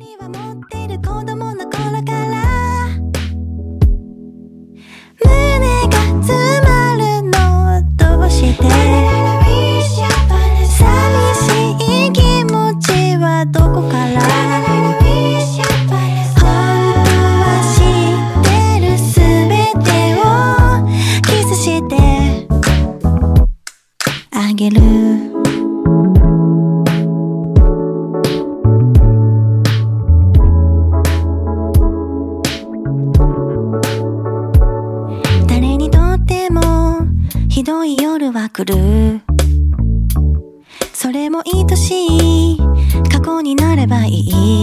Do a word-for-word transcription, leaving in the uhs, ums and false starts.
は持ってる子供の頃から胸が詰まるのどうして寂しい気持ちはどこから本当は知ってるすべてをキスしてあげる誰にとってもひどい夜は来るそれも愛しい過去になればいい